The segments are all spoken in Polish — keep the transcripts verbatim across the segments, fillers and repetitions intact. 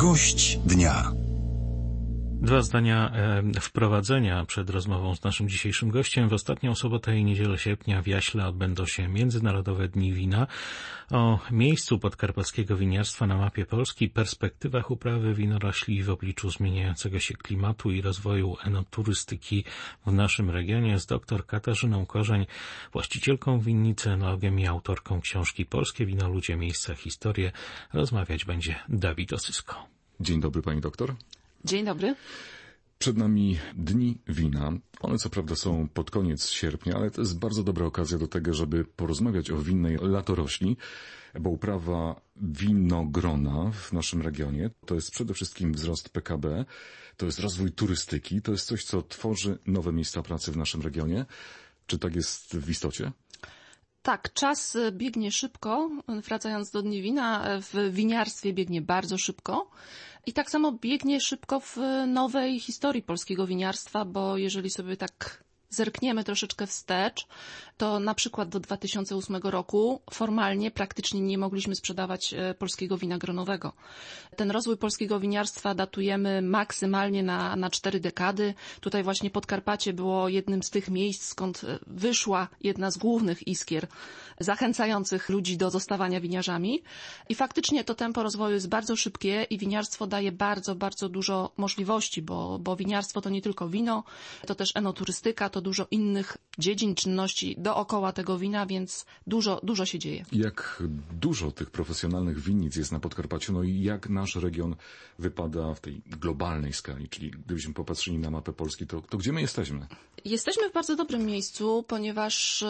Gość dnia. Dwa zdania e, wprowadzenia przed rozmową z naszym dzisiejszym gościem. W ostatnią sobotę i niedzielę sierpnia w Jaśle odbędą się Międzynarodowe Dni Wina. O miejscu podkarpackiego winiarstwa na mapie Polski, perspektywach uprawy winorośli w obliczu zmieniającego się klimatu i rozwoju enoturystyki w naszym regionie z dr Katarzyną Korzeń, właścicielką winnicy, enologiem i autorką książki Polskie wino, ludzie, miejsca, historie. Rozmawiać będzie Dawid Osysko. Dzień dobry, pani doktor. Dzień dobry. Przed nami Dni Wina. One co prawda są pod koniec sierpnia, ale to jest bardzo dobra okazja do tego, żeby porozmawiać o winnej latorośli, bo uprawa winogrona w naszym regionie to jest przede wszystkim wzrost P K B, to jest rozwój turystyki, to jest coś, co tworzy nowe miejsca pracy w naszym regionie. Czy tak jest w istocie? Tak, czas biegnie szybko. Wracając do Dni Wina, w winiarstwie biegnie bardzo szybko. I tak samo biegnie szybko w nowej historii polskiego winiarstwa, bo jeżeli sobie tak zerkniemy troszeczkę wstecz, to na przykład do dwa tysiące ósmego roku formalnie praktycznie nie mogliśmy sprzedawać polskiego wina gronowego. Ten rozwój polskiego winiarstwa datujemy maksymalnie na, na cztery dekady. Tutaj właśnie Podkarpacie było jednym z tych miejsc, skąd wyszła jedna z głównych iskier zachęcających ludzi do zostawania winiarzami. I faktycznie to tempo rozwoju jest bardzo szybkie i winiarstwo daje bardzo, bardzo dużo możliwości, bo, bo winiarstwo to nie tylko wino, to też enoturystyka, to dużo innych dziedzin, czynności dookoła tego wina, więc dużo, dużo się dzieje. Jak dużo tych profesjonalnych winnic jest na Podkarpaciu, no i jak nasz region wypada w tej globalnej skali, czyli gdybyśmy popatrzyli na mapę Polski, to, to gdzie my jesteśmy? Jesteśmy w bardzo dobrym miejscu, ponieważ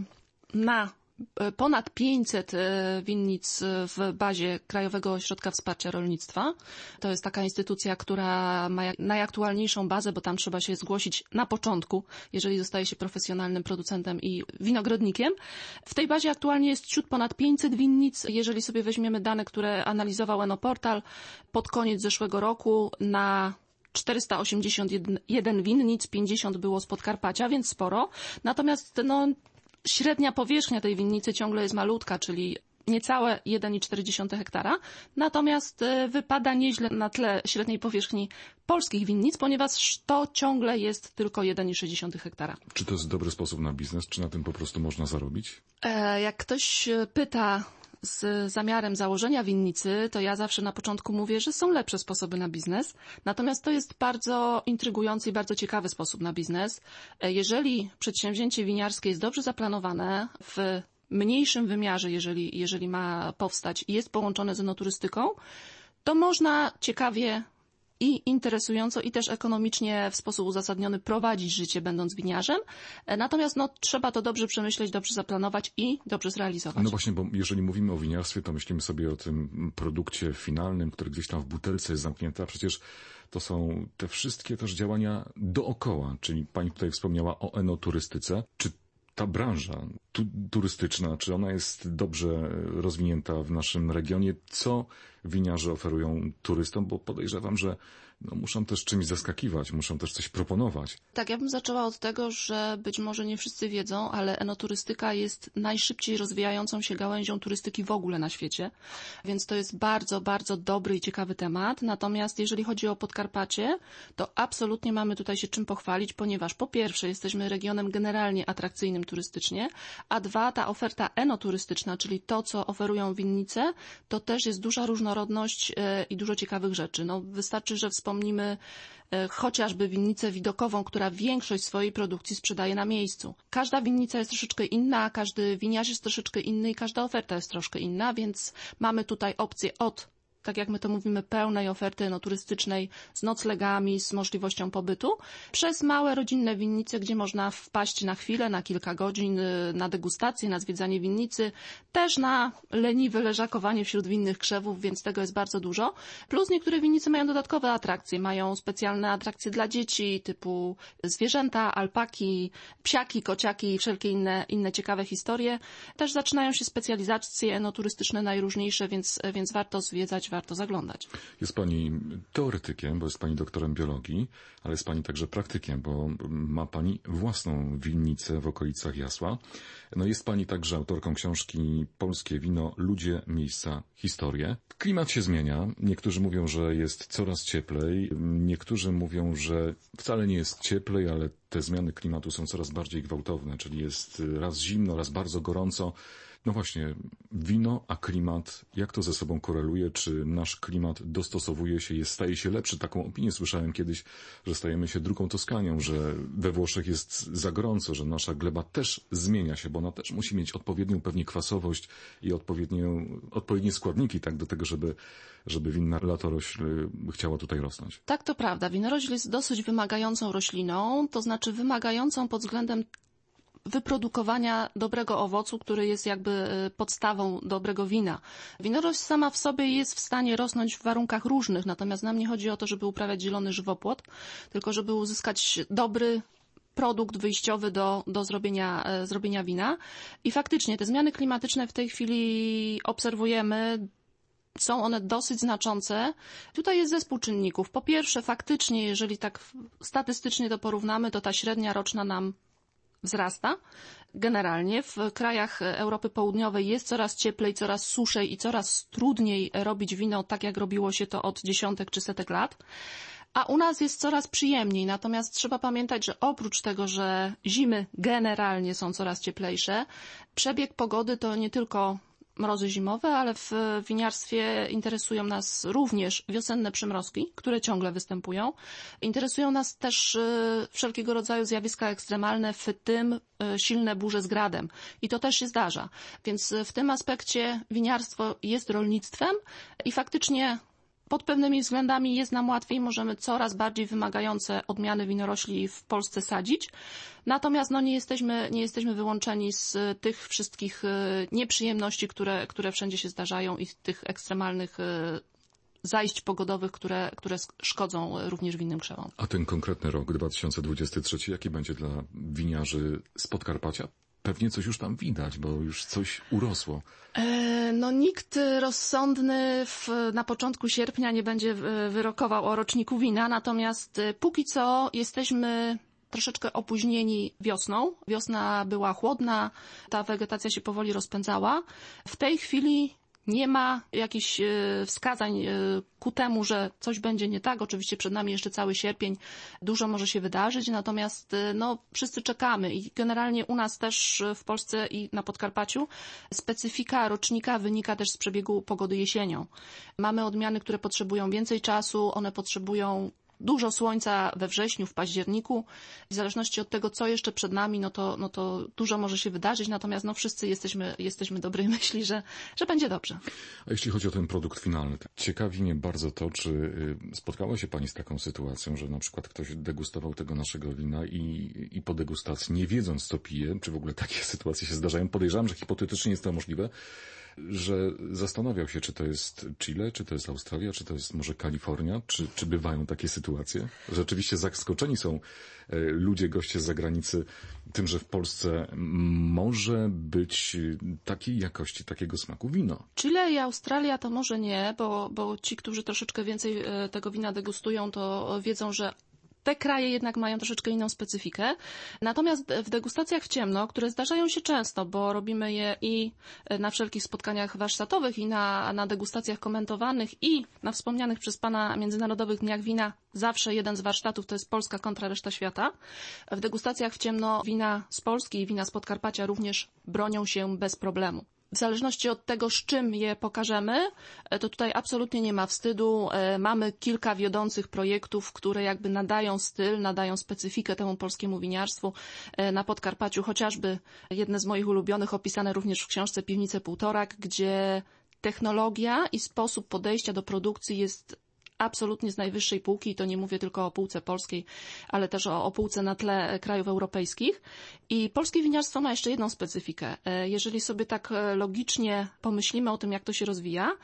na ponad pięćset winnic w bazie Krajowego Ośrodka Wsparcia Rolnictwa. To jest taka instytucja, która ma najaktualniejszą bazę, bo tam trzeba się zgłosić na początku, jeżeli zostaje się profesjonalnym producentem i winogrodnikiem. W tej bazie aktualnie jest ciut ponad pięćset winnic. Jeżeli sobie weźmiemy dane, które analizował Enoportal pod koniec zeszłego roku, na czterysta osiemdziesiąt jeden winnic, pięćdziesiąt było z Podkarpacia, więc sporo. Natomiast no, średnia powierzchnia tej winnicy ciągle jest malutka, czyli niecałe jeden i cztery dziesiąte hektara, natomiast wypada nieźle na tle średniej powierzchni polskich winnic, ponieważ to ciągle jest tylko jeden i sześć dziesiątych hektara. Czy to jest dobry sposób na biznes? Czy na tym po prostu można zarobić? E, jak ktoś pyta z zamiarem założenia winnicy, to ja zawsze na początku mówię, że są lepsze sposoby na biznes. Natomiast to jest bardzo intrygujący i bardzo ciekawy sposób na biznes. Jeżeli przedsięwzięcie winiarskie jest dobrze zaplanowane, w mniejszym wymiarze, jeżeli, jeżeli ma powstać i jest połączone z enoturystyką, to można ciekawie i interesująco i też ekonomicznie w sposób uzasadniony prowadzić życie, będąc winiarzem. Natomiast no, trzeba to dobrze przemyśleć, dobrze zaplanować i dobrze zrealizować. No właśnie, bo jeżeli mówimy o winiarstwie, to myślimy sobie o tym produkcie finalnym, który gdzieś tam w butelce jest zamknięty, a przecież to są te wszystkie też działania dookoła, czyli pani tutaj wspomniała o enoturystyce. Czy ta branża tu, turystyczna, czy ona jest dobrze rozwinięta w naszym regionie? Co winiarze oferują turystom? Bo podejrzewam, że no, muszą też czymś zaskakiwać, muszą też coś proponować. Tak, ja bym zaczęła od tego, że być może nie wszyscy wiedzą, ale enoturystyka jest najszybciej rozwijającą się gałęzią turystyki w ogóle na świecie, więc to jest bardzo, bardzo dobry i ciekawy temat. Natomiast jeżeli chodzi o Podkarpacie, to absolutnie mamy tutaj się czym pochwalić, ponieważ po pierwsze jesteśmy regionem generalnie atrakcyjnym turystycznie, a dwa, ta oferta enoturystyczna, czyli to, co oferują winnice, to też jest duża różnorodność i dużo ciekawych rzeczy. No, wystarczy, że wspomnimy chociażby winnicę widokową, która większość swojej produkcji sprzedaje na miejscu. Każda winnica jest troszeczkę inna, każdy winiarz jest troszeczkę inny i każda oferta jest troszkę inna, więc mamy tutaj opcję od, tak jak my to mówimy, pełnej oferty enoturystycznej z noclegami, z możliwością pobytu, przez małe rodzinne winnice, gdzie można wpaść na chwilę, na kilka godzin, na degustację, na zwiedzanie winnicy, też na leniwe leżakowanie wśród winnych krzewów, więc tego jest bardzo dużo. Plus niektóre winnice mają dodatkowe atrakcje, mają specjalne atrakcje dla dzieci, typu zwierzęta, alpaki, psiaki, kociaki i wszelkie inne, inne ciekawe historie. Też zaczynają się specjalizacje enoturystyczne najróżniejsze, więc, więc warto zwiedzać zaglądać, warto zaglądać. Jest pani teoretykiem, bo jest pani doktorem biologii, ale jest pani także praktykiem, bo ma pani własną winnicę w okolicach Jasła. No jest pani także autorką książki Polskie wino, ludzie, miejsca, historie. Klimat się zmienia. Niektórzy mówią, że jest coraz cieplej. Niektórzy mówią, że wcale nie jest cieplej, ale te zmiany klimatu są coraz bardziej gwałtowne, czyli jest raz zimno, raz bardzo gorąco. No właśnie, wino a klimat, jak to ze sobą koreluje? Czy nasz klimat dostosowuje się, jest, staje się lepszy? Taką opinię słyszałem kiedyś, że stajemy się drugą Toskanią, że we Włoszech jest za gorąco, że nasza gleba też zmienia się, bo ona też musi mieć odpowiednią pewnie kwasowość i odpowiednią, odpowiednie składniki tak do tego, żeby, żeby winna latorośl chciała tutaj rosnąć. Tak, to prawda. Winorośl jest dosyć wymagającą rośliną, to znaczy wymagającą pod względem wyprodukowania dobrego owocu, który jest jakby podstawą dobrego wina. Winorośl sama w sobie jest w stanie rosnąć w warunkach różnych, natomiast nam nie chodzi o to, żeby uprawiać zielony żywopłot, tylko żeby uzyskać dobry produkt wyjściowy do, do zrobienia, zrobienia wina. I faktycznie te zmiany klimatyczne w tej chwili obserwujemy. Są one dosyć znaczące. Tutaj jest zespół czynników. Po pierwsze, faktycznie, jeżeli tak statystycznie to porównamy, to ta średnia roczna nam wzrasta. Generalnie w krajach Europy Południowej jest coraz cieplej, coraz suszej i coraz trudniej robić wino tak, jak robiło się to od dziesiątek czy setek lat. A u nas jest coraz przyjemniej. Natomiast trzeba pamiętać, że oprócz tego, że zimy generalnie są coraz cieplejsze, przebieg pogody to nie tylko mrozy zimowe, ale w winiarstwie interesują nas również wiosenne przymrozki, które ciągle występują. Interesują nas też wszelkiego rodzaju zjawiska ekstremalne, w tym silne burze z gradem. I to też się zdarza. Więc w tym aspekcie winiarstwo jest rolnictwem i faktycznie pod pewnymi względami jest nam łatwiej, możemy coraz bardziej wymagające odmiany winorośli w Polsce sadzić. Natomiast no, nie jesteśmy, nie jesteśmy wyłączeni z tych wszystkich nieprzyjemności, które, które wszędzie się zdarzają i tych ekstremalnych zajść pogodowych, które, które szkodzą również winnym krzewom. A ten konkretny rok dwa tysiące dwudziesty trzeci, jaki będzie dla winiarzy z Podkarpacia? Pewnie coś już tam widać, bo już coś urosło. No nikt rozsądny w, na początku sierpnia nie będzie wyrokował o roczniku wina, natomiast póki co jesteśmy troszeczkę opóźnieni wiosną. Wiosna była chłodna, ta wegetacja się powoli rozpędzała. W tej chwili nie ma jakichś wskazań ku temu, że coś będzie nie tak. Oczywiście przed nami jeszcze cały sierpień, dużo może się wydarzyć, natomiast no, wszyscy czekamy i generalnie u nas też w Polsce i na Podkarpaciu specyfika rocznika wynika też z przebiegu pogody jesienią. Mamy odmiany, które potrzebują więcej czasu, one potrzebują dużo słońca we wrześniu, w październiku. W zależności od tego, co jeszcze przed nami, no to, no to dużo może się wydarzyć, natomiast no wszyscy jesteśmy, jesteśmy dobrej myśli, że, że będzie dobrze. A jeśli chodzi o ten produkt finalny, ciekawi mnie bardzo to, czy spotkała się Pani z taką sytuacją, że na przykład ktoś degustował tego naszego wina i, i po degustacji, nie wiedząc co pije, czy w ogóle takie sytuacje się zdarzają, podejrzewam, że hipotetycznie jest to możliwe, że zastanawiał się, czy to jest Chile, czy to jest Australia, czy to jest może Kalifornia, czy, czy bywają takie sytuacje? Rzeczywiście zaskoczeni są ludzie, goście z zagranicy tym, że w Polsce może być takiej jakości, takiego smaku wino. Chile i Australia to może nie, bo, bo ci, którzy troszeczkę więcej tego wina degustują, to wiedzą, że te kraje jednak mają troszeczkę inną specyfikę. Natomiast w degustacjach w ciemno, które zdarzają się często, bo robimy je i na wszelkich spotkaniach warsztatowych, i na, na degustacjach komentowanych, i na wspomnianych przez Pana Międzynarodowych Dniach Wina, zawsze jeden z warsztatów to jest Polska kontra reszta świata. W degustacjach w ciemno wina z Polski i wina z Podkarpacia również bronią się bez problemu. W zależności od tego, z czym je pokażemy, to tutaj absolutnie nie ma wstydu. Mamy kilka wiodących projektów, które jakby nadają styl, nadają specyfikę temu polskiemu winiarstwu. Na Podkarpaciu chociażby jedne z moich ulubionych, opisane również w książce Piwnice Półtorak, gdzie technologia i sposób podejścia do produkcji jest absolutnie z najwyższej półki i to nie mówię tylko o półce polskiej, ale też o, o półce na tle krajów europejskich. I polskie winiarstwo ma jeszcze jedną specyfikę. Jeżeli sobie tak logicznie pomyślimy o tym, jak to się rozwija,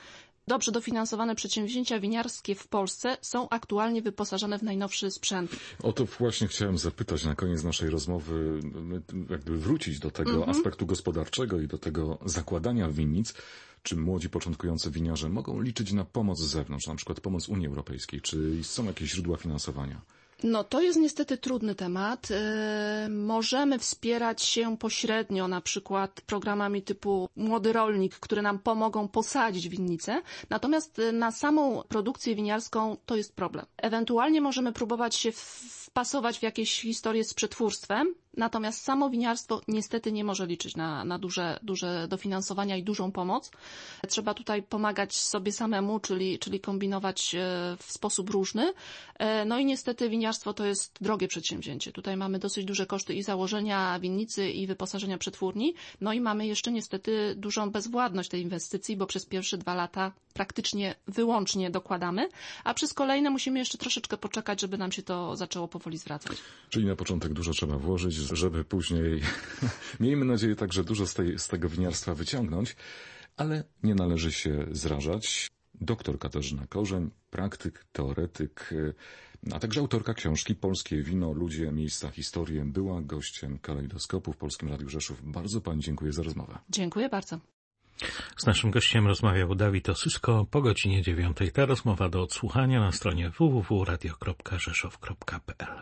Dobrze dofinansowane przedsięwzięcia winiarskie w Polsce są aktualnie wyposażone w najnowszy sprzęt. O to właśnie chciałem zapytać na koniec naszej rozmowy, jakby wrócić do tego mm-hmm. aspektu gospodarczego i do tego zakładania winnic. Czy młodzi, początkujący winiarze mogą liczyć na pomoc z zewnątrz, na przykład pomoc Unii Europejskiej? Czy są jakieś źródła finansowania? No to jest niestety trudny temat. Yy, możemy wspierać się pośrednio, na przykład programami typu Młody Rolnik, które nam pomogą posadzić winnicę. Natomiast na samą produkcję winiarską to jest problem. Ewentualnie możemy próbować się wpasować w jakieś historie z przetwórstwem. Natomiast samo winiarstwo niestety nie może liczyć na, na duże, duże dofinansowania i dużą pomoc. Trzeba tutaj pomagać sobie samemu, czyli, czyli kombinować w sposób różny. No i niestety winiarstwo to jest drogie przedsięwzięcie. Tutaj mamy dosyć duże koszty i założenia winnicy i wyposażenia przetwórni. No i mamy jeszcze niestety dużą bezwładność tej inwestycji, bo przez pierwsze dwa lata praktycznie wyłącznie dokładamy, a przez kolejne musimy jeszcze troszeczkę poczekać, żeby nam się to zaczęło powoli zwracać. Czyli na początek dużo trzeba włożyć, żeby później, miejmy nadzieję, także dużo z, tej, z tego winiarstwa wyciągnąć, ale nie należy się zrażać. Doktor Katarzyna Korzeń, praktyk, teoretyk, a także autorka książki Polskie wino, ludzie, miejsca, historie, była gościem Kalejdoskopu w Polskim Radiu Rzeszów. Bardzo pani dziękuję za rozmowę. Dziękuję bardzo. Z naszym gościem rozmawiał Dawid Osysko po godzinie dziewiątej. Ta rozmowa do odsłuchania na stronie w w w kropka radio kropka rzeszow kropka p l.